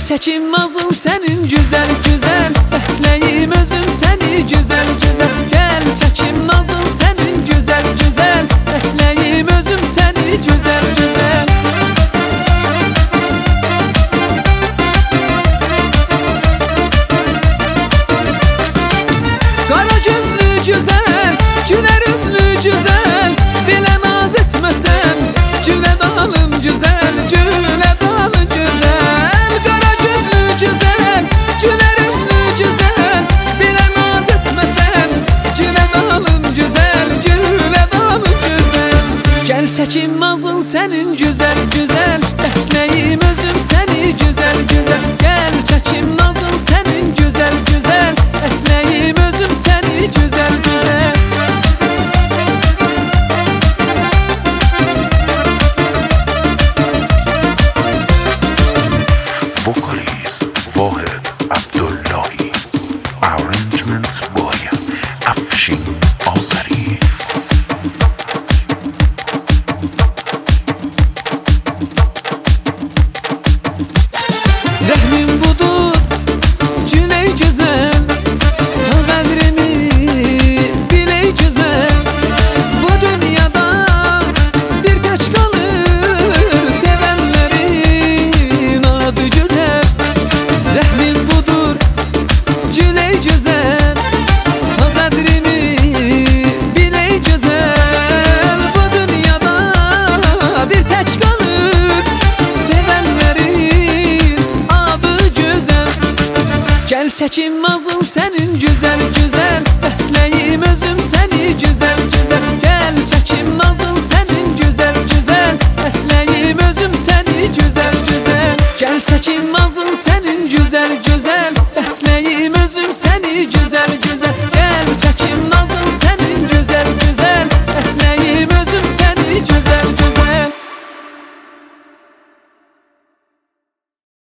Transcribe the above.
çəkim nazın sənin güzel güzel, bəsləyim özüm səni güzel güzel. Gəl çəkim nazın sənin güzel güzel, bəsləyim özüm səni güzel güzel. Qara gözlü güzel, gülər üzlü güzel, belə naz etməsən gülə dalım güzel, gülə dalım güzel. Qara gözlü güzel, gülər üzlü güzel, belə naz etməsən gülə dalım güzel, gülə dalım güzel. Gəl çəkim nazın sənin güzel güzel, bəsləyim özüm səni güzel güzel. Gəl çəkim nazın sənin güzel güzel, bəsləyim özüm səni güzel güzel. Vocalist Vahed Abdullahi, arrangements by Afshin Azari. Rəhmin budur, güley güzel, ta qədrini biley güzel. Bu dünyada bir tək qalır sevənlərin adı güzel. Rəhmin budur, güley güzel, ta qədrini biley güzel. Bu dünyada bir tək qalır sevənlərin adı güzel. Gəl çəkim nazın sənin güzel güzel, bəsləyim özüm səni güzel güzel. Gəl çəkim nazın sənin güzel güzel, bəsləyim özüm səni güzel güzel. Gəl çəkim nazın sənin güzel güzel, bəsləyim özüm səni güzel güzel.